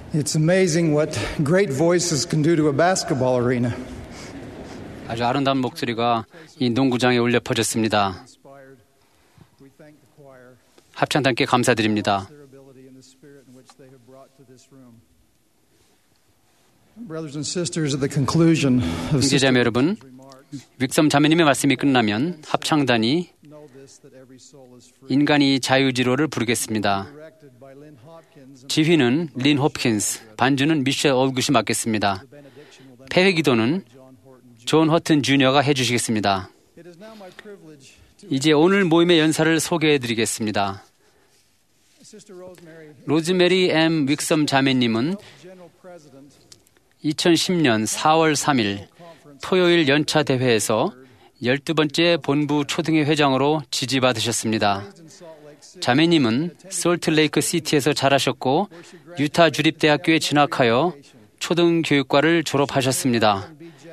It's amazing what great voices can do to a basketball arena. 아주 아름다운 목소리가 이 농구장에 울려 퍼졌습니다. 합창단께 감사드립니다. 형제자매 여러분, 윅섬 자매님의 말씀이 끝나면 합창단이 인간이 자유지로를 부르겠습니다. 지휘는 린 홉킨스, 반주는 미셸 올굿이 맡겠습니다. 폐회 기도는 존 허튼 주니어가 해주시겠습니다. 이제 오늘 모임의 연사를 소개해드리겠습니다. 로즈메리 M. 윅섬 자매님은 2010년 4월 3일 토요일 연차 대회에서 12번째 본부 초등회 회장으로 지지받으셨습니다. 자매님은 솔트레이크 시티에서 자라셨고 유타 주립대학교에 진학하여 초등교육과를 졸업하셨습니다.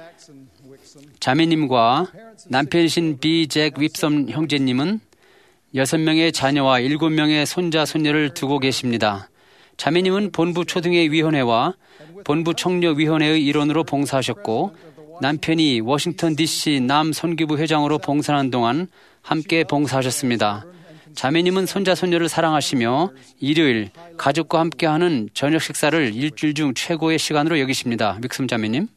자매님과 남편이신 B. 잭 윕섬 형제님은 6명의 자녀와 7명의 손자, 손녀를 두고 계십니다. 자매님은 본부 초등회 위원회와 본부 청려위원회의 일원으로 봉사하셨고 남편이 워싱턴 DC 남 선교부 회장으로 봉사하는 동안 함께 봉사하셨습니다. 자매님은 손자, 손녀를 사랑하시며 일요일 가족과 함께하는 저녁 식사를 일주일 중 최고의 시간으로 여기십니다. 윅섬 자매님.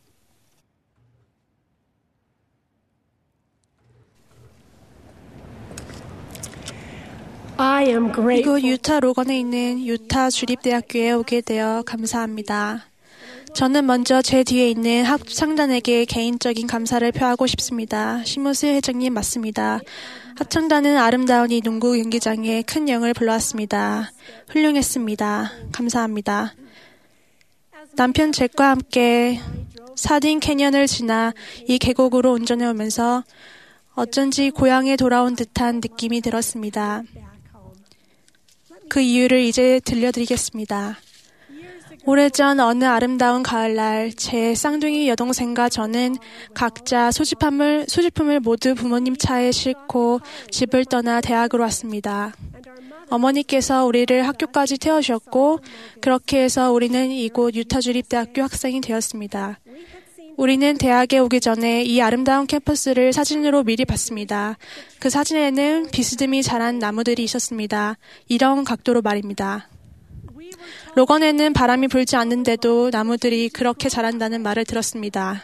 이곳 유타 로건에 있는 유타 주립대학교에 오게 되어 감사합니다. 저는 먼저 제 뒤에 있는 합창단에게 개인적인 감사를 표하고 싶습니다. 시모스 회장님 맞습니다. 합창단은 아름다운 이 농구 경기장에 큰 영을 불러왔습니다. 훌륭했습니다. 감사합니다. 남편 잭과 함께 사딘 캐년을 지나 이 계곡으로 운전해 오면서 어쩐지 고향에 돌아온 듯한 느낌이 들었습니다. 그 이유를 이제 들려드리겠습니다. 오래전 어느 아름다운 가을날 제 쌍둥이 여동생과 저는 각자 소지품을 모두 부모님 차에 싣고 집을 떠나 대학으로 왔습니다. 어머니께서 우리를 학교까지 태워주셨고 그렇게 해서 우리는 이곳 유타 주립대학교 학생이 되었습니다. 우리는 대학에 오기 전에 이 아름다운 캠퍼스를 사진으로 미리 봤습니다. 그 사진에는 비스듬히 자란 나무들이 있었습니다. 이런 각도로 말입니다. 로건에는 바람이 불지 않는데도 나무들이 그렇게 자란다는 말을 들었습니다.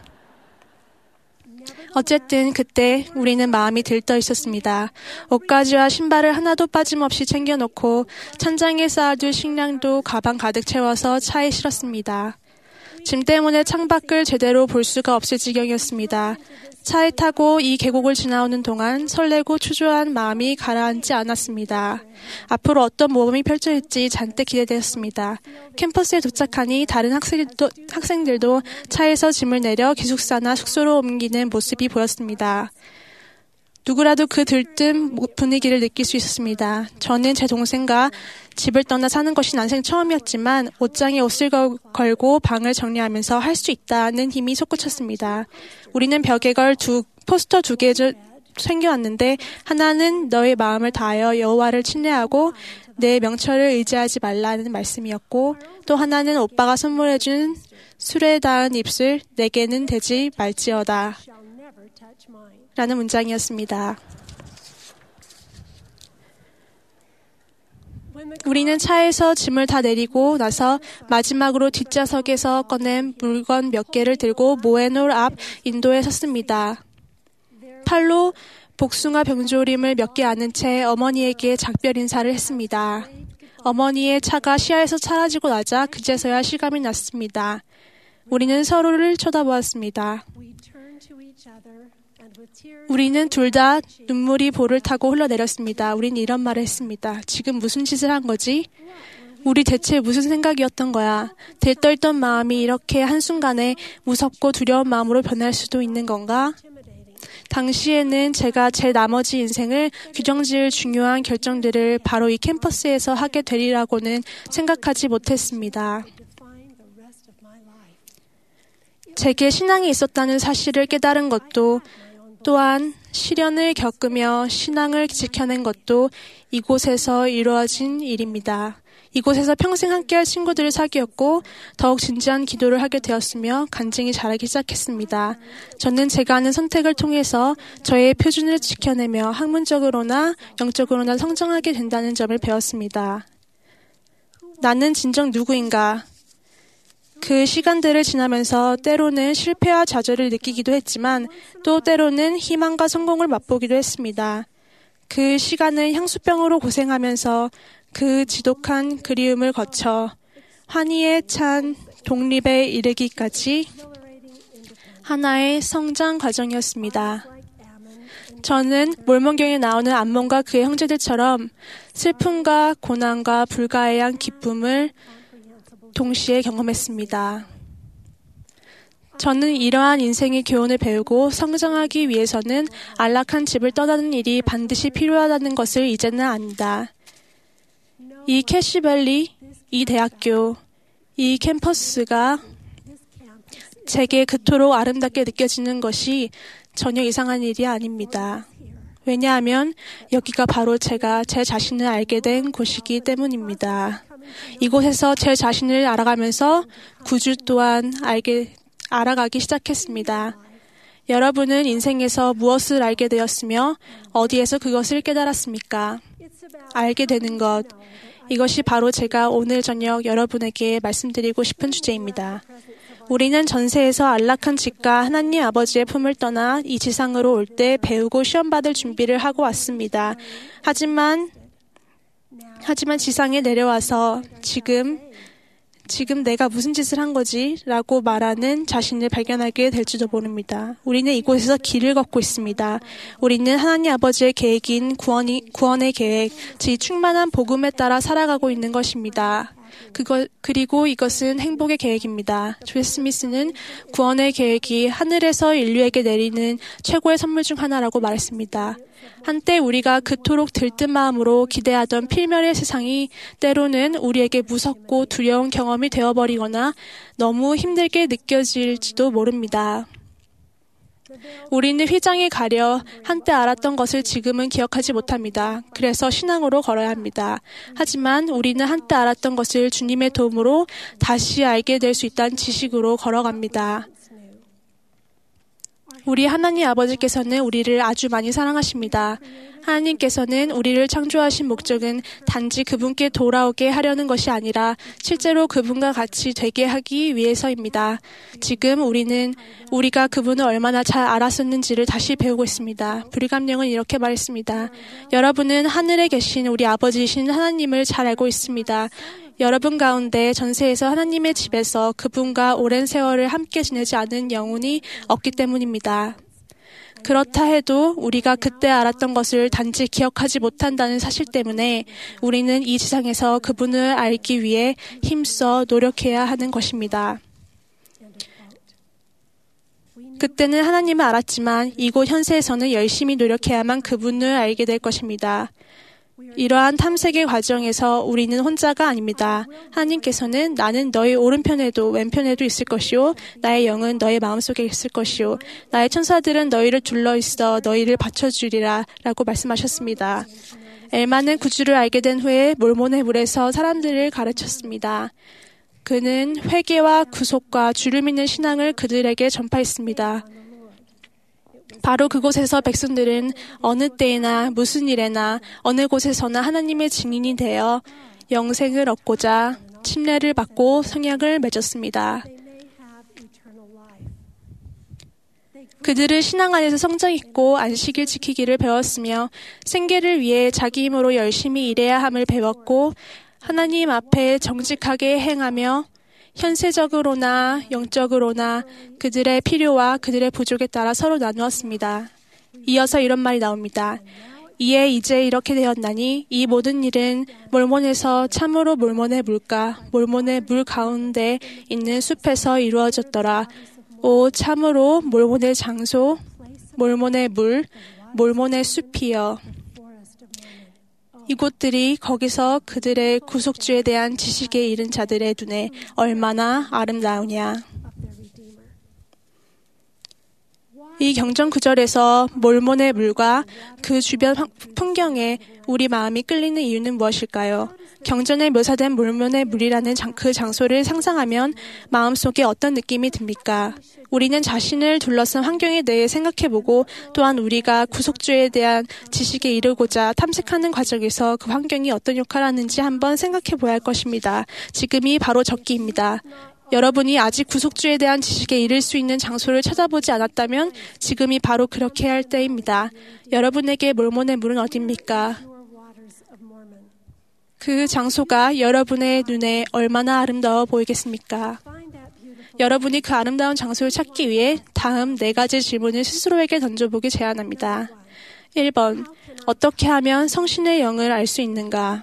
어쨌든 그때 우리는 마음이 들떠 있었습니다. 옷가지와 신발을 하나도 빠짐없이 챙겨놓고 천장에 쌓아둘 식량도 가방 가득 채워서 차에 실었습니다. 짐 때문에 창밖을 제대로 볼 수가 없을 지경이었습니다. 차에 타고 이 계곡을 지나오는 동안 설레고 초조한 마음이 가라앉지 않았습니다. 앞으로 어떤 모험이 펼쳐질지 잔뜩 기대되었습니다. 캠퍼스에 도착하니 다른 학생들도 차에서 짐을 내려 기숙사나 숙소로 옮기는 모습이 보였습니다. 누구라도 그 들뜬 분위기를 느낄 수 있었습니다. 저는 제 동생과 집을 떠나 사는 것이 난생 처음이었지만 옷장에 옷을 걸고 방을 정리하면서 할 수 있다는 힘이 솟구쳤습니다. 우리는 벽에 걸 포스터 2개 챙겨왔는데 하나는 너의 마음을 다하여 여호와를 친례하고 내 명철을 의지하지 말라는 말씀이었고 또 하나는 오빠가 선물해준 술에 닿은 입술 내게는 대지 말지어다 라는 문장이었습니다. 우리는 차에서 짐을 다 내리고 나서 마지막으로 뒷좌석에서 꺼낸 물건 몇 개를 들고 모에놀 앞 인도에 섰습니다. 팔로 복숭아 병조림을 몇 개 안은 채 어머니에게 작별 인사를 했습니다. 어머니의 차가 시야에서 사라지고 나자 그제서야 실감이 났습니다. 우리는 서로를 쳐다보았습니다. 우리는 둘 다 눈물이 볼을 타고 흘러내렸습니다. 우린 이런 말을 했습니다. 지금 무슨 짓을 한 거지? 우리 대체 무슨 생각이었던 거야? 들떠있던 마음이 이렇게 한순간에 무섭고 두려운 마음으로 변할 수도 있는 건가? 당시에는 제가 제 나머지 인생을 규정지을 중요한 결정들을 바로 이 캠퍼스에서 하게 되리라고는 생각하지 못했습니다. 제게 신앙이 있었다는 사실을 깨달은 것도 또한 시련을 겪으며 신앙을 지켜낸 것도 이곳에서 이루어진 일입니다. 이곳에서 평생 함께할 친구들을 사귀었고 더욱 진지한 기도를 하게 되었으며 간증이 자라기 시작했습니다. 저는 제가 하는 선택을 통해서 저의 표준을 지켜내며 학문적으로나 영적으로나 성장하게 된다는 점을 배웠습니다. 나는 진정 누구인가? 그 시간들을 지나면서 때로는 실패와 좌절을 느끼기도 했지만 또 때로는 희망과 성공을 맛보기도 했습니다. 그 시간을 향수병으로 고생하면서 그 지독한 그리움을 거쳐 환희에 찬 독립에 이르기까지 하나의 성장 과정이었습니다. 저는 몰몬경에 나오는 암몬과 그의 형제들처럼 슬픔과 고난과 불가해한 기쁨을 동시에 경험했습니다. 저는 이러한 인생의 교훈을 배우고 성장하기 위해서는 안락한 집을 떠나는 일이 반드시 필요하다는 것을 이제는 압니다. 이 캐시밸리, 이 대학교, 이 캠퍼스가 제게 그토록 아름답게 느껴지는 것이 전혀 이상한 일이 아닙니다. 왜냐하면 여기가 바로 제가 제 자신을 알게 된 곳이기 때문입니다. 이곳에서 제 자신을 알아가면서 구주 또한 알아가기 시작했습니다. 여러분은 인생에서 무엇을 알게 되었으며 어디에서 그것을 깨달았습니까? 알게 되는 것. 이것이 바로 제가 오늘 저녁 여러분에게 말씀드리고 싶은 주제입니다. 우리는 전세에서 안락한 집과 하나님 아버지의 품을 떠나 이 지상으로 올 때 배우고 시험받을 준비를 하고 왔습니다. 하지만 지상에 내려와서 지금 내가 무슨 짓을 한 거지? 라고 말하는 자신을 발견하게 될지도 모릅니다. 우리는 이곳에서 길을 걷고 있습니다. 우리는 하나님 아버지의 계획인 구원의 계획, 즉 충만한 복음에 따라 살아가고 있는 것입니다. 그리고 이것은 행복의 계획입니다. 조엘 스미스는 구원의 계획이 하늘에서 인류에게 내리는 최고의 선물 중 하나라고 말했습니다. 한때 우리가 그토록 들뜬 마음으로 기대하던 필멸의 세상이 때로는 우리에게 무섭고 두려운 경험이 되어버리거나 너무 힘들게 느껴질지도 모릅니다. 우리는 휘장에 가려 한때 알았던 것을 지금은 기억하지 못합니다. 그래서 신앙으로 걸어야 합니다. 하지만 우리는 한때 알았던 것을 주님의 도움으로 다시 알게 될 수 있다는 지식으로 걸어갑니다. 우리 하나님 아버지께서는 우리를 아주 많이 사랑하십니다. 하나님께서는 우리를 창조하신 목적은 단지 그분께 돌아오게 하려는 것이 아니라 실제로 그분과 같이 되게 하기 위해서입니다. 지금 우리가 그분을 얼마나 잘 알았었는지를 다시 배우고 있습니다. 브리감령은 이렇게 말했습니다. 여러분은 하늘에 계신 우리 아버지이신 하나님을 잘 알고 있습니다. 여러분 가운데 전세에서 하나님의 집에서 그분과 오랜 세월을 함께 지내지 않은 영혼이 없기 때문입니다. 그렇다 해도 우리가 그때 알았던 것을 단지 기억하지 못한다는 사실 때문에 우리는 이 지상에서 그분을 알기 위해 힘써 노력해야 하는 것입니다. 그때는 하나님을 알았지만 이곳 현세에서는 열심히 노력해야만 그분을 알게 될 것입니다. 이러한 탐색의 과정에서 우리는 혼자가 아닙니다. 하나님께서는 나는 너희 오른편에도 왼편에도 있을 것이요 나의 영은 너희 마음속에 있을 것이요 나의 천사들은 너희를 둘러있어 너희를 받쳐주리라 라고 말씀하셨습니다. 엘마는 구주를 알게 된 후에 몰몬의 물에서 사람들을 가르쳤습니다. 그는 회개와 구속과 주를 믿는 신앙을 그들에게 전파했습니다. 바로 그곳에서 백성들은 어느 때에나 무슨 일에나 어느 곳에서나 하나님의 증인이 되어 영생을 얻고자 침례를 받고 성약을 맺었습니다. 그들은 신앙 안에서 성장했고 안식일 지키기를 배웠으며 생계를 위해 자기 힘으로 열심히 일해야 함을 배웠고 하나님 앞에 정직하게 행하며 현세적으로나 영적으로나 그들의 필요와 그들의 부족에 따라 서로 나누었습니다. 이어서 이런 말이 나옵니다. 이에 이제 이렇게 되었나니 이 모든 일은 몰몬에서 참으로 몰몬의 물가, 몰몬의 물 가운데 있는 숲에서 이루어졌더라. 오 참으로 몰몬의 장소, 몰몬의 물, 몰몬의 숲이여. 이곳들이 거기서 그들의 구속주에 대한 지식에 이른 자들의 눈에 얼마나 아름다우냐. 이 경전 구절에서 몰몬의 물과 그 주변 풍경에 우리 마음이 끌리는 이유는 무엇일까요? 경전에 묘사된 몰몬의 물이라는 그 장소를 상상하면 마음속에 어떤 느낌이 듭니까? 우리는 자신을 둘러싼 환경에 대해 생각해보고 또한 우리가 구속주에 대한 지식에 이르고자 탐색하는 과정에서 그 환경이 어떤 역할을 하는지 한번 생각해봐야 할 것입니다. 지금이 바로 적기입니다. 여러분이 아직 구속주에 대한 지식에 이를 수 있는 장소를 찾아보지 않았다면 지금이 바로 그렇게 할 때입니다. 여러분에게 몰몬의 물은 어디입니까? 그 장소가 여러분의 눈에 얼마나 아름다워 보이겠습니까? 여러분이 그 아름다운 장소를 찾기 위해 다음 4가지 질문을 스스로에게 던져보기 제안합니다. 1번, 어떻게 하면 성신의 영을 알 수 있는가?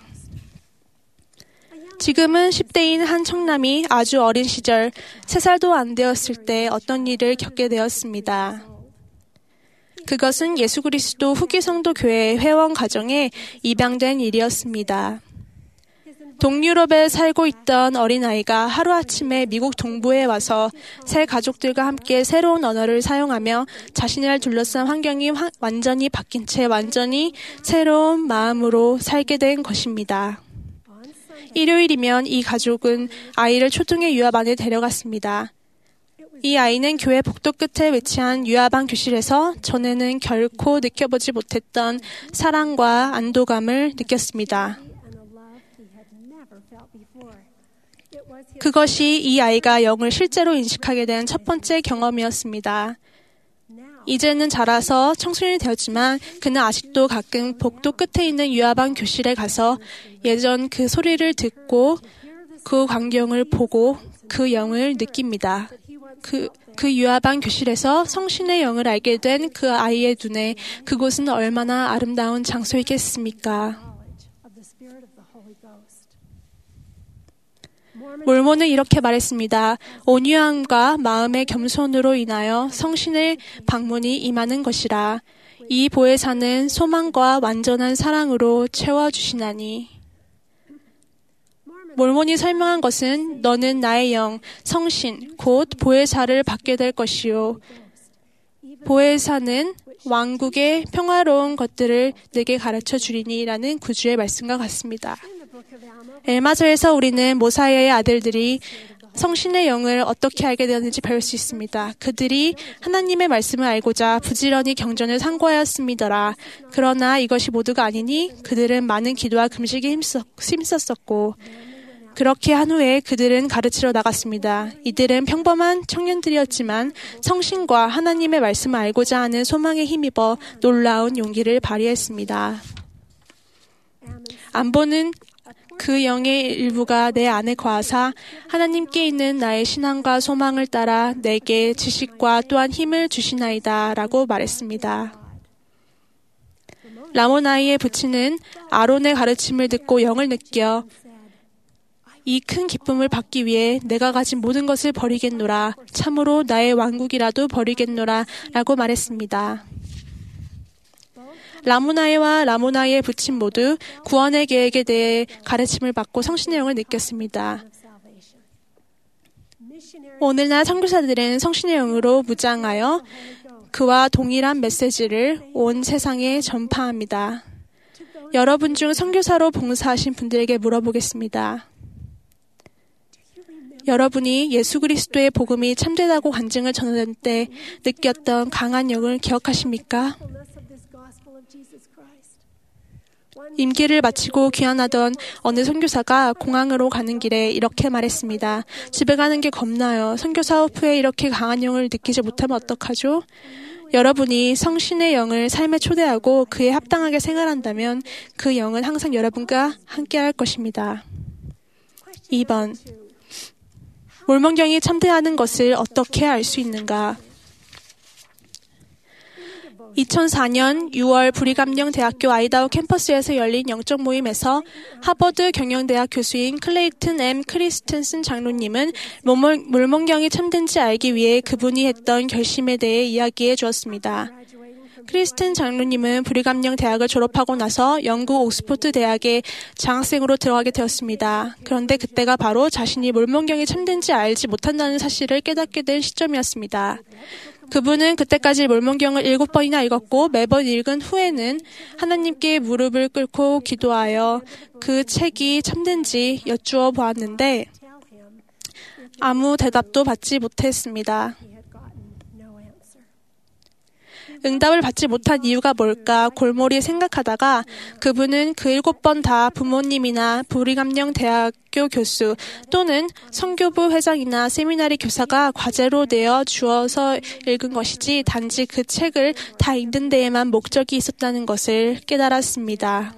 지금은 10대인 한 청남이 아주 어린 시절 3살도 안 되었을 때 어떤 일을 겪게 되었습니다. 그것은 예수 그리스도 후기 성도 교회 회원 가정에 입양된 일이었습니다. 동유럽에 살고 있던 어린아이가 하루아침에 미국 동부에 와서 새 가족들과 함께 새로운 언어를 사용하며 자신을 둘러싼 환경이 완전히 바뀐 채 완전히 새로운 마음으로 살게 된 것입니다. 일요일이면 이 가족은 아이를 초등의 유아반에 데려갔습니다. 이 아이는 교회 복도 끝에 위치한 유아반 교실에서 전에는 결코 느껴보지 못했던 사랑과 안도감을 느꼈습니다. 그것이 이 아이가 영을 실제로 인식하게 된 첫 번째 경험이었습니다. 이제는 자라서 청소년이 되었지만 그는 아직도 가끔 복도 끝에 있는 유아반 교실에 가서 예전 그 소리를 듣고 그 광경을 보고 그 영을 느낍니다. 그 유아반 교실에서 성신의 영을 알게 된 그 아이의 눈에 그곳은 얼마나 아름다운 장소이겠습니까? 몰몬은 이렇게 말했습니다. 온유함과 마음의 겸손으로 인하여 성신의 방문이 임하는 것이라. 이 보혜사는 소망과 완전한 사랑으로 채워주시나니. 몰몬이 설명한 것은 너는 나의 영, 성신, 곧 보혜사를 받게 될 것이요. 보혜사는 왕국의 평화로운 것들을 내게 가르쳐 주리니 라는 구주의 말씀과 같습니다. 엘마서에서 우리는 모사야의 아들들이 성신의 영을 어떻게 알게 되었는지 배울 수 있습니다. 그들이 하나님의 말씀을 알고자 부지런히 경전을 상고하였음이더라. 그러나 이것이 모두가 아니니 그들은 많은 기도와 금식에 힘썼었고 그렇게 한 후에 그들은 가르치러 나갔습니다. 이들은 평범한 청년들이었지만 성신과 하나님의 말씀을 알고자 하는 소망에 힘입어 놀라운 용기를 발휘했습니다. 안보는 그 영의 일부가 내 안에 거하사 하나님께 있는 나의 신앙과 소망을 따라 내게 지식과 또한 힘을 주시나이다 라고 말했습니다. 라모나이의 부친은 아론의 가르침을 듣고 영을 느껴 이 큰 기쁨을 받기 위해 내가 가진 모든 것을 버리겠노라. 참으로 나의 왕국이라도 버리겠노라 라고 말했습니다. 라모나이와 라모나이의 부친 모두 구원의 계획에 대해 가르침을 받고 성신의 영을 느꼈습니다. 오늘날 선교사들은 성신의 영으로 무장하여 그와 동일한 메시지를 온 세상에 전파합니다. 여러분 중 선교사로 봉사하신 분들에게 물어보겠습니다. 여러분이 예수 그리스도의 복음이 참되다고 간증을 전하던 때 느꼈던 강한 영을 기억하십니까? 임기를 마치고 귀환하던 어느 선교사가 공항으로 가는 길에 이렇게 말했습니다. 집에 가는 게 겁나요. 선교 사업 후에 이렇게 강한 영을 느끼지 못하면 어떡하죠? 여러분이 성신의 영을 삶에 초대하고 그에 합당하게 생활한다면 그 영은 항상 여러분과 함께할 것입니다. 2번. 몰몬경이 참되하는 것을 어떻게 알 수 있는가? 2004년 6월 브리감령 대학교 아이다호 캠퍼스에서 열린 영적 모임에서 하버드 경영대학 교수인 클레이튼 M. 크리스텐슨 장로님은 몰몬경이 참된지 알기 위해 그분이 했던 결심에 대해 이야기해 주었습니다. 크리스텐 장로님은 브리감령 대학을 졸업하고 나서 영국 옥스포드 대학에 장학생으로 들어가게 되었습니다. 그런데 그때가 바로 자신이 몰몬경이 참된지 알지 못한다는 사실을 깨닫게 된 시점이었습니다. 그분은 그때까지 몰몬경을 7번이나 읽었고 매번 읽은 후에는 하나님께 무릎을 꿇고 기도하여 그 책이 참된지 여쭈어 보았는데 아무 대답도 받지 못했습니다. 응답을 받지 못한 이유가 뭘까 골몰이 생각하다가 그분은 그 7번 다 부모님이나 브리감령 대학교 교수 또는 선교부 회장이나 세미나리 교사가 과제로 내어 주어서 읽은 것이지 단지 그 책을 다 읽는 데에만 목적이 있었다는 것을 깨달았습니다.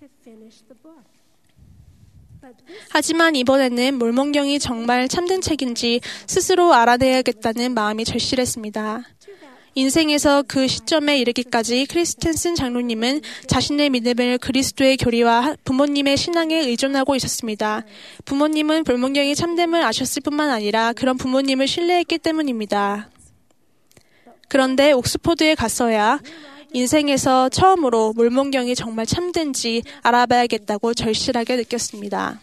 하지만 이번에는 몰몬경이 정말 참된 책인지 스스로 알아내야겠다는 마음이 절실했습니다. 인생에서 그 시점에 이르기까지 크리스텐슨 장로님은 자신의 믿음을 그리스도의 교리와 부모님의 신앙에 의존하고 있었습니다. 부모님은 몰몬경이 참됨을 아셨을 뿐만 아니라 그런 부모님을 신뢰했기 때문입니다. 그런데 옥스포드에 가서야 인생에서 처음으로 몰몬경이 정말 참된지 알아봐야겠다고 절실하게 느꼈습니다.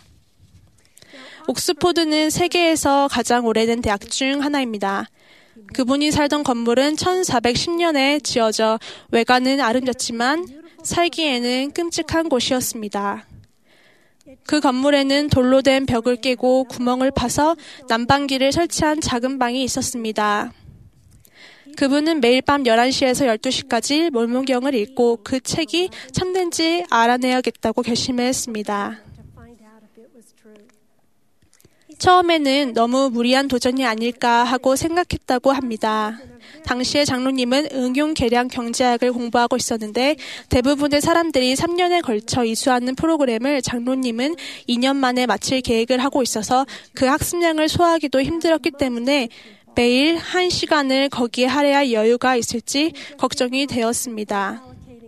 옥스포드는 세계에서 가장 오래된 대학 중 하나입니다. 그분이 살던 건물은 1410년에 지어져 외관은 아름답지만 살기에는 끔찍한 곳이었습니다. 그 건물에는 돌로 된 벽을 깨고 구멍을 파서 난방기를 설치한 작은 방이 있었습니다. 그분은 매일 밤 11시에서 12시까지 몰몬경을 읽고 그 책이 참된지 알아내야겠다고 결심했습니다. 처음에는 너무 무리한 도전이 아닐까 하고 생각했다고 합니다. 당시에 장로님은 응용 계량 경제학을 공부하고 있었는데 대부분의 사람들이 3년에 걸쳐 이수하는 프로그램을 장로님은 2년 만에 마칠 계획을 하고 있어서 그 학습량을 소화하기도 힘들었기 때문에 매일 1시간을 거기에 할애할 여유가 있을지 걱정이 되었습니다.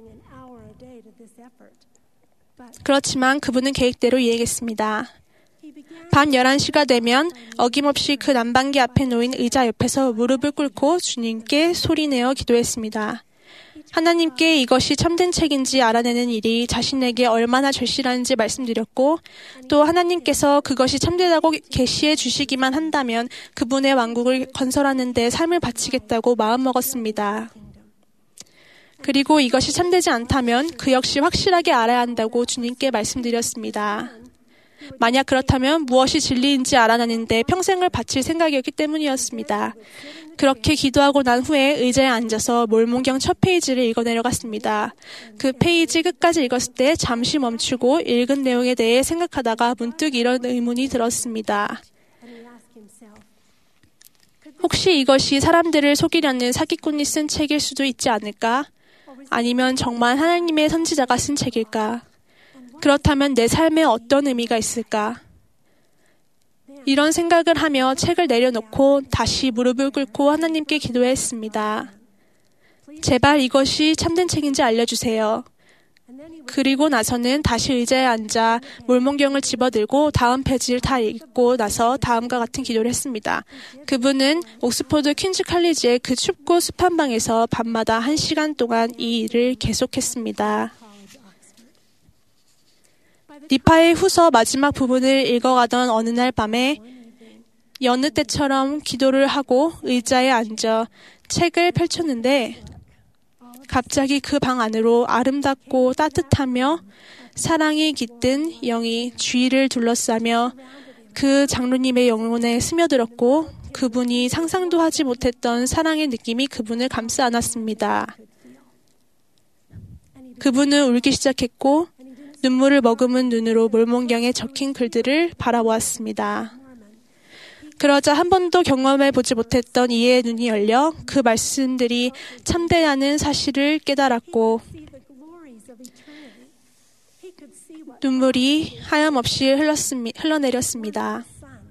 그렇지만 그분은 계획대로 이행했습니다. 밤 11시가 되면 어김없이 그 난방기 앞에 놓인 의자 옆에서 무릎을 꿇고 주님께 소리내어 기도했습니다. 하나님께 이것이 참된 책인지 알아내는 일이 자신에게 얼마나 절실한지 말씀드렸고 또 하나님께서 그것이 참되다고 계시해 주시기만 한다면 그분의 왕국을 건설하는 데 삶을 바치겠다고 마음먹었습니다. 그리고 이것이 참되지 않다면 그 역시 확실하게 알아야 한다고 주님께 말씀드렸습니다. 만약 그렇다면 무엇이 진리인지 알아내는데 평생을 바칠 생각이었기 때문이었습니다. 그렇게 기도하고 난 후에 의자에 앉아서 몰몬경 첫 페이지를 읽어내려갔습니다. 그 페이지 끝까지 읽었을 때 잠시 멈추고 읽은 내용에 대해 생각하다가 문득 이런 의문이 들었습니다. 혹시 이것이 사람들을 속이려는 사기꾼이 쓴 책일 수도 있지 않을까? 아니면 정말 하나님의 선지자가 쓴 책일까? 그렇다면 내 삶에 어떤 의미가 있을까? 이런 생각을 하며 책을 내려놓고 다시 무릎을 꿇고 하나님께 기도했습니다. 제발 이것이 참된 책인지 알려주세요. 그리고 나서는 다시 의자에 앉아 몰몬경을 집어들고 다음 페이지를 다 읽고 나서 다음과 같은 기도를 했습니다. 그분은 옥스포드 퀸즈 칼리지의 그 춥고 습한 방에서 밤마다 1시간 동안 이 일을 계속했습니다. 니파의 후서 마지막 부분을 읽어가던 어느 날 밤에 여느 때처럼 기도를 하고 의자에 앉아 책을 펼쳤는데 갑자기 그 방 안으로 아름답고 따뜻하며 사랑이 깃든 영이 주위를 둘러싸며 그 장로님의 영혼에 스며들었고 그분이 상상도 하지 못했던 사랑의 느낌이 그분을 감싸 안았습니다. 그분은 울기 시작했고 눈물을 머금은 눈으로 몰몬경에 적힌 글들을 바라보았습니다. 그러자 한 번도 경험해 보지 못했던 이해의 눈이 열려 그 말씀들이 참되다는 사실을 깨달았고 눈물이 하염없이 흘러내렸습니다.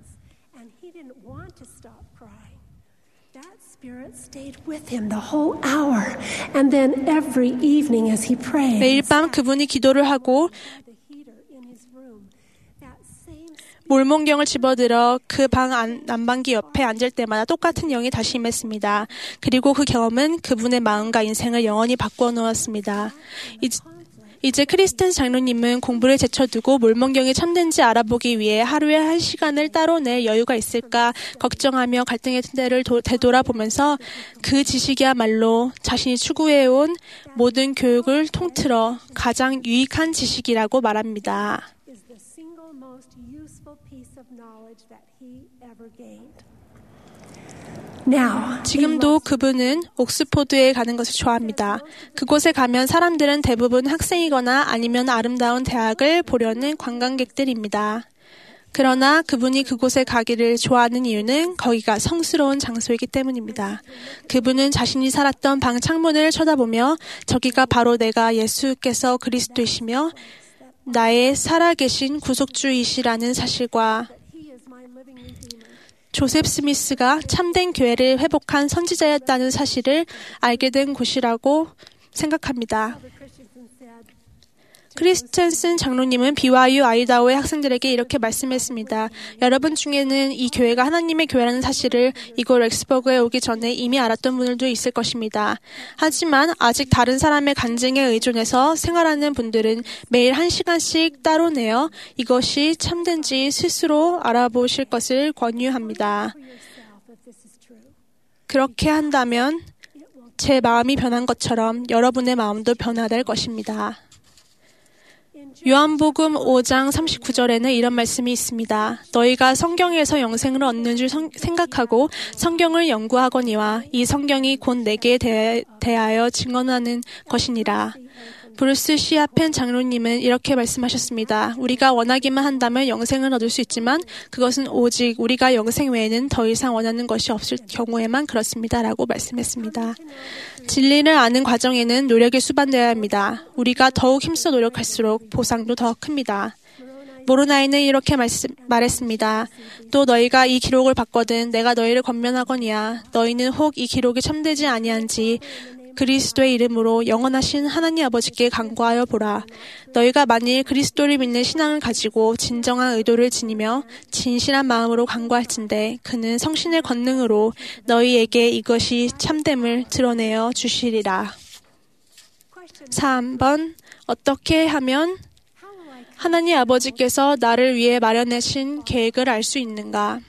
매일 밤 그분이 기도를 하고 몰몬경을 집어들어 그 방 난방기 옆에 앉을 때마다 똑같은 영이 다시 임했습니다. 그리고 그 경험은 그분의 마음과 인생을 영원히 바꾸어 놓았습니다. 이제 크리스텐 장로님은 공부를 제쳐두고 몰몬경이 참된지 알아보기 위해 하루에 1시간을 따로 낼 여유가 있을까 걱정하며 갈등의 때를 되돌아보면서 그 지식이야말로 자신이 추구해온 모든 교육을 통틀어 가장 유익한 지식이라고 말합니다. 지금도 그분은 옥스포드에 가는 것을 좋아합니다. 그곳에 가면 사람들은 대부분 학생이거나 아니면 아름다운 대학을 보려는 관광객들입니다. 그러나 그분이 그곳에 가기를 좋아하는 이유는 거기가 성스러운 장소이기 때문입니다. 그분은 자신이 살았던 방 창문을 쳐다보며 저기가 바로 내가 예수께서 그리스도이시며 나의 살아계신 구속주이시라는 사실과 조셉 스미스가 참된 교회를 회복한 선지자였다는 사실을 알게 된 곳이라고 생각합니다. 크리스텐슨 장로님은 BYU 아이다호의 학생들에게 이렇게 말씀했습니다. 여러분 중에는 이 교회가 하나님의 교회라는 사실을 이곳 렉스버그에 오기 전에 이미 알았던 분들도 있을 것입니다. 하지만 아직 다른 사람의 간증에 의존해서 생활하는 분들은 매일 1시간씩 따로 내어 이것이 참된지 스스로 알아보실 것을 권유합니다. 그렇게 한다면 제 마음이 변한 것처럼 여러분의 마음도 변화될 것입니다. 요한복음 5장 39절에는 이런 말씀이 있습니다. 너희가 성경에서 영생을 얻는 줄 생각하고 성경을 연구하거니와 이 성경이 곧 내게 대하여 증언하는 것이니라. 브루스 시아펜 장로님은 이렇게 말씀하셨습니다. 우리가 원하기만 한다면 영생을 얻을 수 있지만 그것은 오직 우리가 영생 외에는 더 이상 원하는 것이 없을 경우에만 그렇습니다. 라고 말씀했습니다. 진리를 아는 과정에는 노력이 수반되어야 합니다. 우리가 더욱 힘써 노력할수록 보상도 더 큽니다. 모로나이는 이렇게 말했습니다. 또 너희가 이 기록을 받거든 내가 너희를 권면하거니와 너희는 혹 이 기록이 참되지 아니한지 그리스도의 이름으로 영원하신 하나님 아버지께 간구하여 보라. 너희가 만일 그리스도를 믿는 신앙을 가지고 진정한 의도를 지니며 진실한 마음으로 간구할진대 그는 성신의 권능으로 너희에게 이것이 참됨을 드러내어 주시리라. 3번 어떻게 하면 하나님 아버지께서 나를 위해 마련하신 계획을 알 수 있는가?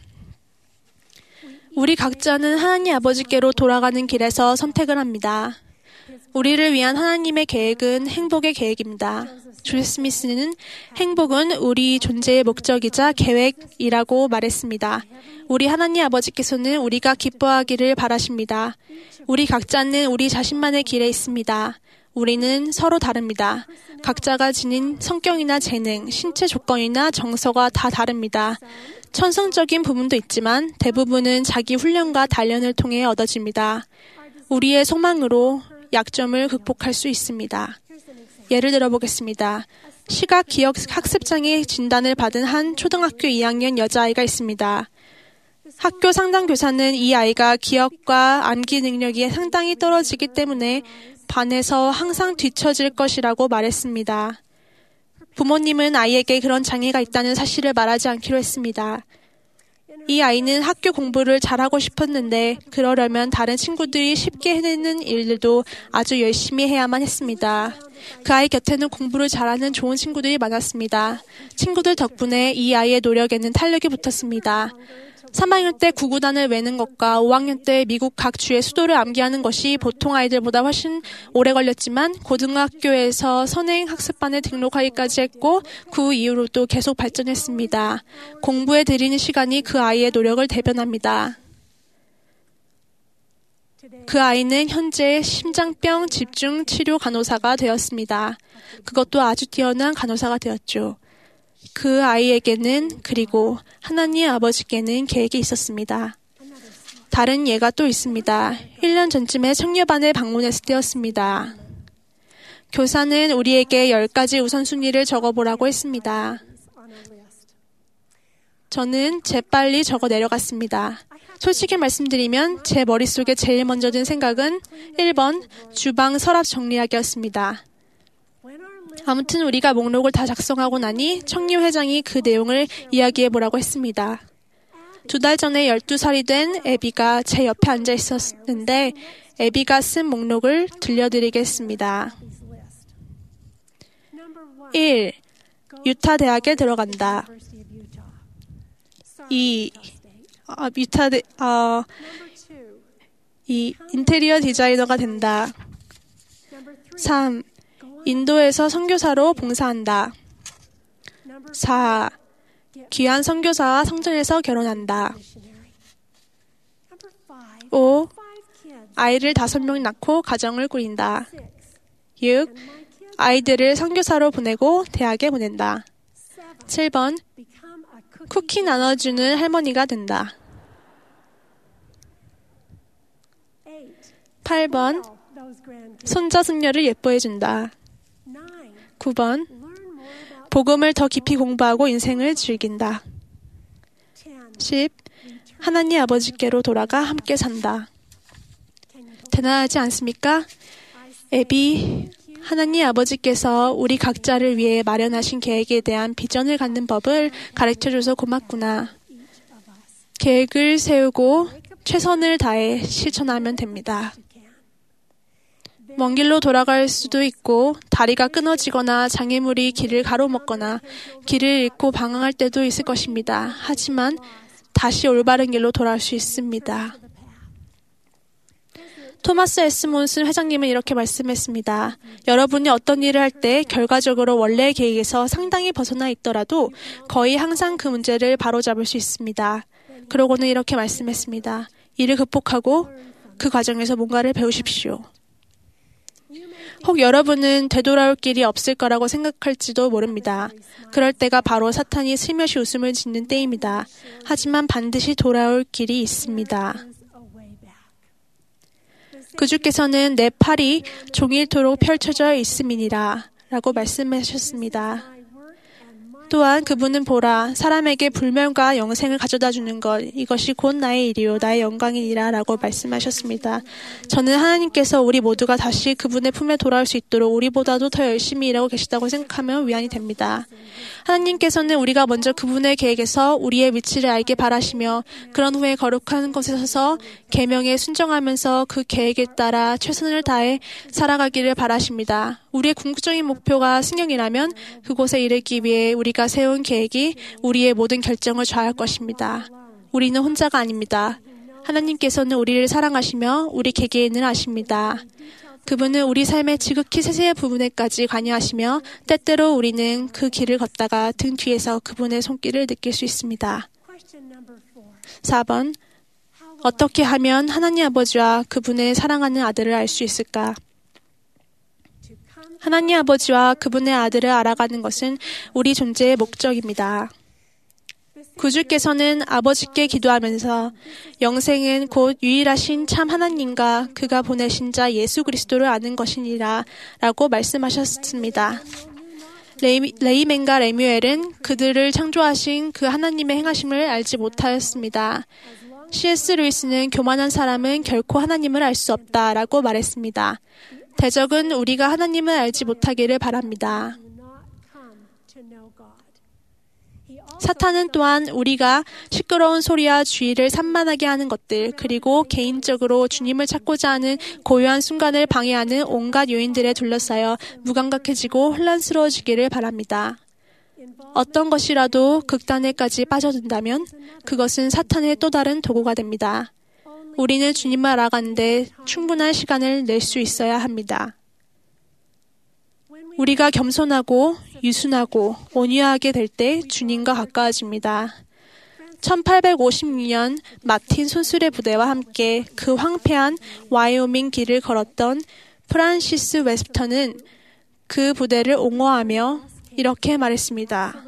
우리 각자는 하나님 아버지께로 돌아가는 길에서 선택을 합니다. 우리를 위한 하나님의 계획은 행복의 계획입니다. 조셉 스미스는 행복은 우리 존재의 목적이자 계획이라고 말했습니다. 우리 하나님 아버지께서는 우리가 기뻐하기를 바라십니다. 우리 각자는 우리 자신만의 길에 있습니다. 우리는 서로 다릅니다. 각자가 지닌 성격이나 재능, 신체 조건이나 정서가 다 다릅니다. 천성적인 부분도 있지만 대부분은 자기 훈련과 단련을 통해 얻어집니다. 우리의 소망으로 약점을 극복할 수 있습니다. 예를 들어보겠습니다. 시각 기억 학습장애 진단을 받은 한 초등학교 2학년 여자아이가 있습니다. 학교 상담교사는 이 아이가 기억과 암기 능력이 상당히 떨어지기 때문에 반에서 항상 뒤처질 것이라고 말했습니다. 부모님은 아이에게 그런 장애가 있다는 사실을 말하지 않기로 했습니다. 이 아이는 학교 공부를 잘하고 싶었는데 그러려면 다른 친구들이 쉽게 해내는 일들도 아주 열심히 해야만 했습니다. 그 아이 곁에는 공부를 잘하는 좋은 친구들이 많았습니다. 친구들 덕분에 이 아이의 노력에는 탄력이 붙었습니다. 3학년 때 구구단을 외는 것과 5학년 때 미국 각 주의 수도를 암기하는 것이 보통 아이들보다 훨씬 오래 걸렸지만 고등학교에서 선행 학습반에 등록하기까지 했고 그 이후로도 계속 발전했습니다. 공부에 들이는 시간이 그 아이의 노력을 대변합니다. 그 아이는 현재 심장병 집중 치료 간호사가 되었습니다. 그것도 아주 뛰어난 간호사가 되었죠. 그 아이에게는 그리고 하나님 아버지께는 계획이 있었습니다. 다른 예가 또 있습니다. 1년 전쯤에 청년반에 방문했을 때였습니다. 교사는 우리에게 10가지 우선순위를 적어보라고 했습니다. 저는 재빨리 적어 내려갔습니다. 솔직히 말씀드리면 제 머릿속에 제일 먼저 든 생각은 1번 주방 서랍 정리하기였습니다. 아무튼 우리가 목록을 다 작성하고 나니 청류 회장이 그 내용을 이야기해보라고 했습니다. 2달 전에 12살이 된 애비가 제 옆에 앉아 있었는데 애비가 쓴 목록을 들려드리겠습니다. 1. 유타 대학에 들어간다. 2. 인테리어 디자이너가 된다. 3. 인도에서 선교사로 봉사한다. 4. 귀한 선교사와 성전에서 결혼한다. 5. 아이를 5명 낳고 가정을 꾸린다. 6. 아이들을 선교사로 보내고 대학에 보낸다. 7번. 쿠키 나눠주는 할머니가 된다. 8번. 손자 손녀를 예뻐해준다. 9번. 복음을 더 깊이 공부하고 인생을 즐긴다. 10. 하나님 아버지께로 돌아가 함께 산다. 대단하지 않습니까? 애비, 하나님 아버지께서 우리 각자를 위해 마련하신 계획에 대한 비전을 갖는 법을 가르쳐줘서 고맙구나. 계획을 세우고 최선을 다해 실천하면 됩니다. 먼 길로 돌아갈 수도 있고 다리가 끊어지거나 장애물이 길을 가로막거나 길을 잃고 방황할 때도 있을 것입니다. 하지만 다시 올바른 길로 돌아올 수 있습니다. 토마스 S. 몬슨 회장님은 이렇게 말씀했습니다. 여러분이 어떤 일을 할 때 결과적으로 원래의 계획에서 상당히 벗어나 있더라도 거의 항상 그 문제를 바로잡을 수 있습니다. 그러고는 이렇게 말씀했습니다. 이를 극복하고 그 과정에서 뭔가를 배우십시오. 혹 여러분은 되돌아올 길이 없을 거라고 생각할지도 모릅니다. 그럴 때가 바로 사탄이 슬며시 웃음을 짓는 때입니다. 하지만 반드시 돌아올 길이 있습니다. 그주께서는 내 팔이 종일토록 펼쳐져 있음이니라 라고 말씀하셨습니다. 또한 그분은 보라, 사람에게 불멸과 영생을 가져다 주는 것, 이것이 곧 나의 일이요 나의 영광이니라 라고 말씀하셨습니다. 저는 하나님께서 우리 모두가 다시 그분의 품에 돌아올 수 있도록 우리보다도 더 열심히 일하고 계시다고 생각하면 위안이 됩니다. 하나님께서는 우리가 먼저 그분의 계획에서 우리의 위치를 알게 바라시며 그런 후에 거룩한 곳에 서서 계명에 순종하면서 그 계획에 따라 최선을 다해 살아가기를 바라십니다. 우리의 궁극적인 목표가 승경이라면 그곳에 이르기 위해 우리가 세운 계획이 우리의 모든 결정을 좌우할 것입니다. 우리는 혼자가 아닙니다. 하나님께서는 우리를 사랑하시며 우리 개개인을 아십니다. 그분은 우리 삶의 지극히 세세한 부분에까지 관여하시며 때때로 우리는 그 길을 걷다가 등 뒤에서 그분의 손길을 느낄 수 있습니다. 4번. 어떻게 하면 하나님 아버지와 그분의 사랑하는 아들을 알 수 있을까? 하나님 아버지와 그분의 아들을 알아가는 것은 우리 존재의 목적입니다. 구주께서는 아버지께 기도하면서 영생은 곧 유일하신 참 하나님과 그가 보내신 자 예수 그리스도를 아는 것이니라 라고 말씀하셨습니다. 레이맨과 레뮤엘은 그들을 창조하신 그 하나님의 행하심을 알지 못하였습니다. C.S. 루이스는 교만한 사람은 결코 하나님을 알 수 없다 라고 말했습니다. 대적은 우리가 하나님을 알지 못하기를 바랍니다. 사탄은 또한 우리가 시끄러운 소리와 주의를 산만하게 하는 것들, 그리고 개인적으로 주님을 찾고자 하는 고요한 순간을 방해하는 온갖 요인들에 둘러싸여 무감각해지고 혼란스러워지기를 바랍니다. 어떤 것이라도 극단에까지 빠져든다면 그것은 사탄의 또 다른 도구가 됩니다. 우리는 주님을 알아가는데 충분한 시간을 낼 수 있어야 합니다. 우리가 겸손하고 유순하고 온유하게 될 때 주님과 가까워집니다. 1856년 마틴 손수레 부대와 함께 그 황폐한 와이오밍 길을 걸었던 프란시스 웨스턴은 그 부대를 옹호하며 이렇게 말했습니다.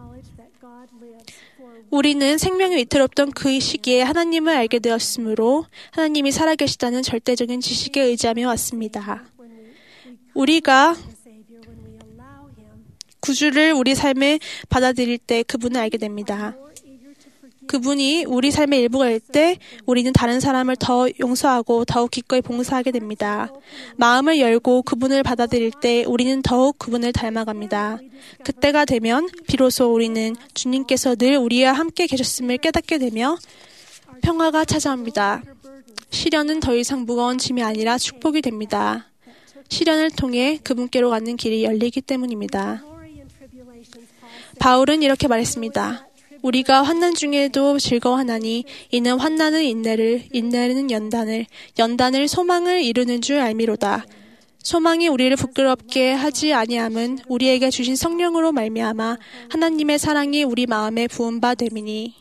우리는 생명이 위태롭던 그 시기에 하나님을 알게 되었으므로 하나님이 살아계시다는 절대적인 지식에 의지하며 왔습니다. 우리가 구주를 우리 삶에 받아들일 때 그분을 알게 됩니다. 그분이 우리 삶의 일부가 될 때 우리는 다른 사람을 더 용서하고 더욱 기꺼이 봉사하게 됩니다. 마음을 열고 그분을 받아들일 때 우리는 더욱 그분을 닮아갑니다. 그때가 되면 비로소 우리는 주님께서 늘 우리와 함께 계셨음을 깨닫게 되며 평화가 찾아옵니다. 시련은 더 이상 무거운 짐이 아니라 축복이 됩니다. 시련을 통해 그분께로 가는 길이 열리기 때문입니다. 바울은 이렇게 말했습니다. 우리가 환난 중에도 즐거워하나니 이는 환난은 인내를, 인내는 연단을, 연단을 소망을 이루는 줄 알미로다. 소망이 우리를 부끄럽게 하지 아니함은 우리에게 주신 성령으로 말미암아 하나님의 사랑이 우리 마음에 부은 바 됨이니.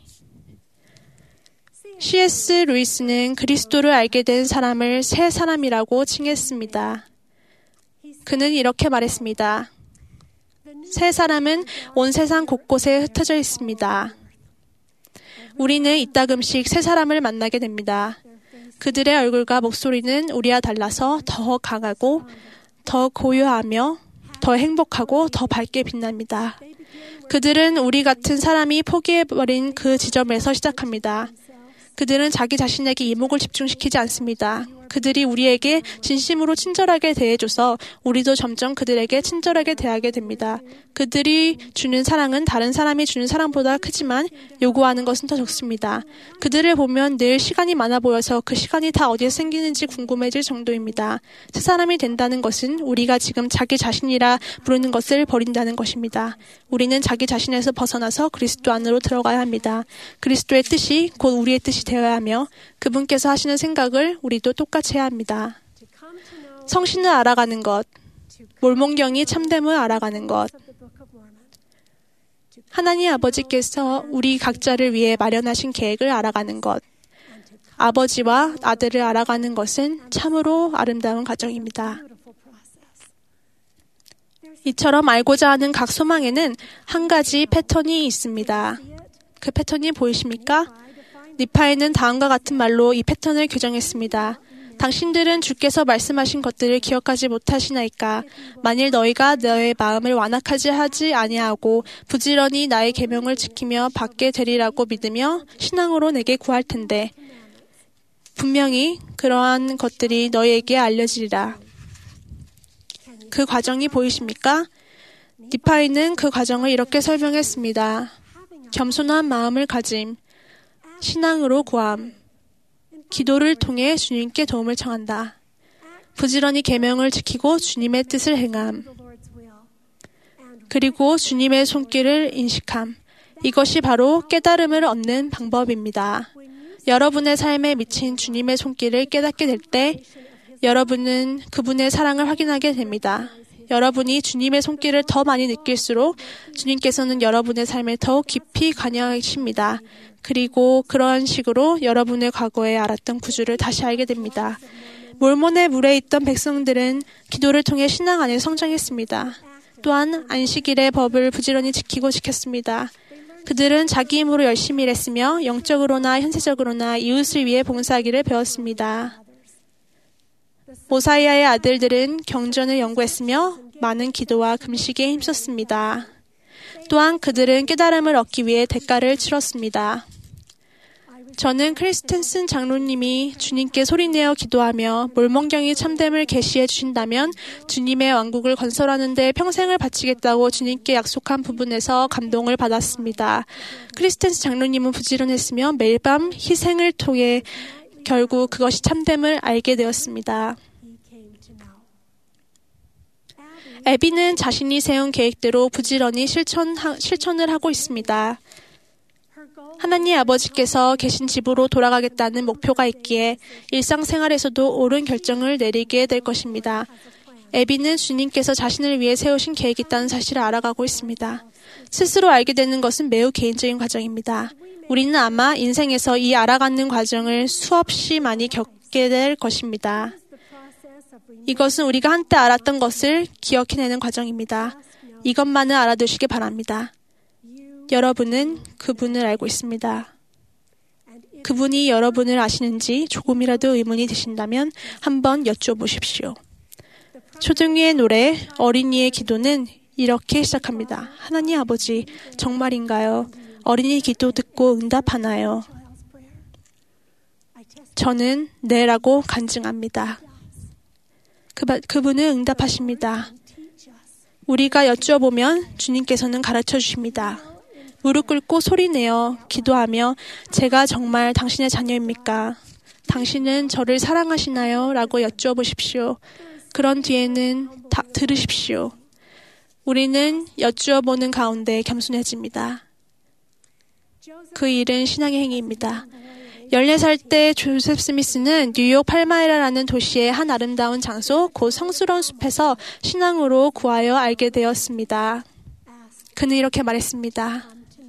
C.S. 루이스는 그리스도를 알게 된 사람을 새 사람이라고 칭했습니다. 그는 이렇게 말했습니다. 새 사람은 온 세상 곳곳에 흩어져 있습니다. 우리는 이따금씩 새 사람을 만나게 됩니다. 그들의 얼굴과 목소리는 우리와 달라서 더 강하고 더 고요하며 더 행복하고 더 밝게 빛납니다. 그들은 우리 같은 사람이 포기해버린 그 지점에서 시작합니다. 그들은 자기 자신에게 이목을 집중시키지 않습니다. 그들이 우리에게 진심으로 친절하게 대해줘서 우리도 점점 그들에게 친절하게 대하게 됩니다. 그들이 주는 사랑은 다른 사람이 주는 사랑보다 크지만 요구하는 것은 더 적습니다. 그들을 보면 늘 시간이 많아 보여서 그 시간이 다 어디에서 생기는지 궁금해질 정도입니다. 새 사람이 된다는 것은 우리가 지금 자기 자신이라 부르는 것을 버린다는 것입니다. 우리는 자기 자신에서 벗어나서 그리스도 안으로 들어가야 합니다. 그리스도의 뜻이 곧 우리의 뜻이 되어야 하며 그분께서 하시는 생각을 우리도 똑같이 해야 합니다. 성신을 알아가는 것, 몰몬경이 참됨을 알아가는 것. 하나님 아버지께서 우리 각자를 위해 마련하신 계획을 알아가는 것. 아버지와 아들을 알아가는 것은 참으로 아름다운 과정입니다. 이처럼 알고자 하는 각 소망에는 한 가지 패턴이 있습니다. 그 패턴이 보이십니까? 니파에는 다음과 같은 말로 이 패턴을 규정했습니다. 당신들은 주께서 말씀하신 것들을 기억하지 못하시나이까? 만일 너희가 너의 마음을 완악하지 하지 아니하고 부지런히 나의 계명을 지키며 받게 되리라고 믿으며 신앙으로 내게 구할 텐데 분명히 그러한 것들이 너희에게 알려지리라. 그 과정이 보이십니까? 니파이는 그 과정을 이렇게 설명했습니다. 겸손한 마음을 가짐, 신앙으로 구함, 기도를 통해 주님께 도움을 청한다. 부지런히 계명을 지키고 주님의 뜻을 행함. 그리고 주님의 손길을 인식함. 이것이 바로 깨달음을 얻는 방법입니다. 여러분의 삶에 미친 주님의 손길을 깨닫게 될 때 여러분은 그분의 사랑을 확인하게 됩니다. 여러분이 주님의 손길을 더 많이 느낄수록 주님께서는 여러분의 삶에 더욱 깊이 관여하십니다. 그리고 그러한 식으로 여러분의 과거에 알았던 구주를 다시 알게 됩니다. 몰몬의 물에 있던 백성들은 기도를 통해 신앙 안에 성장했습니다. 또한 안식일의 법을 부지런히 지켰습니다. 그들은 자기 힘으로 열심히 일했으며 영적으로나 현세적으로나 이웃을 위해 봉사하기를 배웠습니다. 모사이아의 아들들은 경전을 연구했으며 많은 기도와 금식에 힘썼습니다. 또한 그들은 깨달음을 얻기 위해 대가를 치렀습니다. 저는 크리스텐슨 장로님이 주님께 소리내어 기도하며 몰몬경이 참됨을 계시해 주신다면 주님의 왕국을 건설하는 데 평생을 바치겠다고 주님께 약속한 부분에서 감동을 받았습니다. 크리스텐슨 장로님은 부지런했으며 매일 밤 희생을 통해 결국 그것이 참됨을 알게 되었습니다. 애비는 자신이 세운 계획대로 부지런히 실천을 하고 있습니다. 하나님 아버지께서 계신 집으로 돌아가겠다는 목표가 있기에 일상생활에서도 옳은 결정을 내리게 될 것입니다. 애비는 주님께서 자신을 위해 세우신 계획이 있다는 사실을 알아가고 있습니다. 스스로 알게 되는 것은 매우 개인적인 과정입니다. 우리는 아마 인생에서 이 알아가는 과정을 수없이 많이 겪게 될 것입니다. 이것은 우리가 한때 알았던 것을 기억해내는 과정입니다. 이것만을 알아두시기 바랍니다. 여러분은 그분을 알고 있습니다. 그분이 여러분을 아시는지 조금이라도 의문이 드신다면 한번 여쭤보십시오. 초등이의 노래 어린이의 기도는 이렇게 시작합니다. 하나님 아버지, 정말인가요? 어린이 기도 듣고 응답하나요? 저는 네라고 간증합니다. 그분은 응답하십니다. 우리가 여쭈어보면 주님께서는 가르쳐 주십니다. 무릎 꿇고 소리내어 기도하며 제가 정말 당신의 자녀입니까? 당신은 저를 사랑하시나요? 라고 여쭈어 보십시오. 그런 뒤에는 들으십시오. 우리는 여쭈어 보는 가운데 겸손해집니다. 그 일은 신앙의 행위입니다. 14살 때 조셉 스미스는 뉴욕 팔마이라라는 도시의 한 아름다운 장소, 곧 성스러운 숲에서 신앙으로 구하여 알게 되었습니다. 그는 이렇게 말했습니다.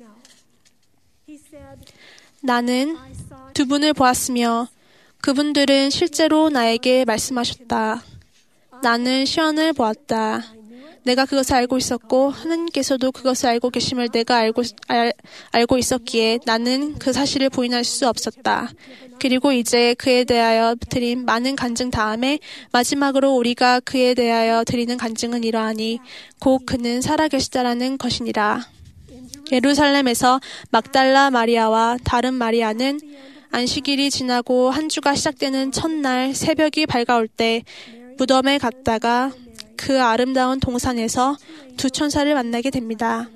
나는 두 분을 보았으며 그분들은 실제로 나에게 말씀하셨다. 나는 시연을 보았다. 내가 그것을 알고 있었고 하나님께서도 그것을 알고 계심을 내가 알고 있었기에 나는 그 사실을 부인할 수 없었다. 그리고 이제 그에 대하여 드린 많은 간증 다음에 마지막으로 우리가 그에 대하여 드리는 간증은 이러하니 곧 그는 살아계시다라는 것이니라. 예루살렘에서 막달라 마리아와 다른 마리아는 안식일이 지나고 한 주가 시작되는 첫날 새벽이 밝아올 때 무덤에 갔다가 그 아름다운 동산에서 두 천사를 만나게 됩니다.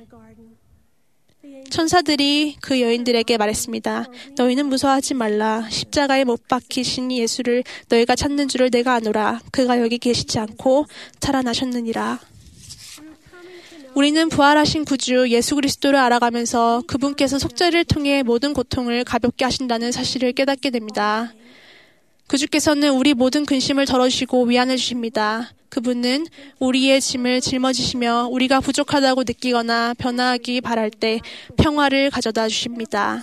천사들이 그 여인들에게 말했습니다. 너희는 무서워하지 말라. 십자가에 못 박히신 예수를 너희가 찾는 줄을 내가 아노라. 그가 여기 계시지 않고 살아나셨느니라. 우리는 부활하신 구주 예수 그리스도를 알아가면서 그분께서 속죄를 통해 모든 고통을 가볍게 하신다는 사실을 깨닫게 됩니다. 그주께서는 우리 모든 근심을 덜어주시고 위안해 주십니다. 그분은 우리의 짐을 짊어지시며 우리가 부족하다고 느끼거나 변화하기 바랄 때 평화를 가져다 주십니다.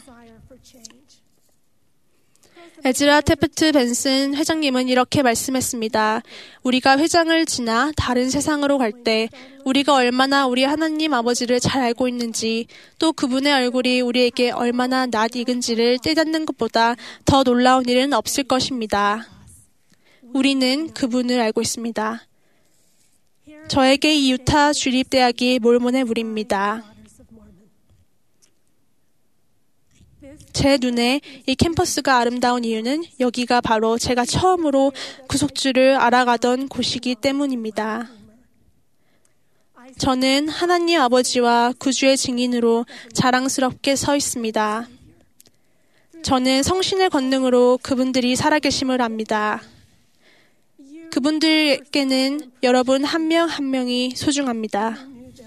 에즈라 테프트 벤슨 회장님은 이렇게 말씀했습니다. 우리가 회장을 지나 다른 세상으로 갈 때 우리가 얼마나 우리 하나님 아버지를 잘 알고 있는지 또 그분의 얼굴이 우리에게 얼마나 낯익은지를 떼닫는 것보다 더 놀라운 일은 없을 것입니다. 우리는 그분을 알고 있습니다. 저에게 이 유타 주립대학이 몰몬의 무리입니다. 제 눈에 이 캠퍼스가 아름다운 이유는 여기가 바로 제가 처음으로 구속주를 알아가던 곳이기 때문입니다. 저는 하나님 아버지와 구주의 증인으로 자랑스럽게 서 있습니다. 저는 성신의 권능으로 그분들이 살아계심을 압니다. 그분들에게는 여러분 한 명 한 명이 소중합니다.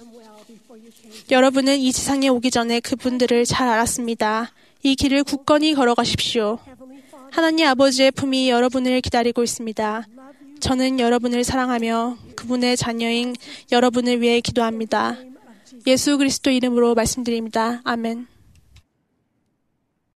여러분은 이 세상에 오기 전에 그분들을 잘 알았습니다. 이 길을 굳건히 걸어가십시오. 하나님 아버지의 품이 여러분을 기다리고 있습니다. 저는 여러분을 사랑하며 그분의 자녀인 여러분을 위해 기도합니다. 예수 그리스도 이름으로 말씀드립니다. 아멘.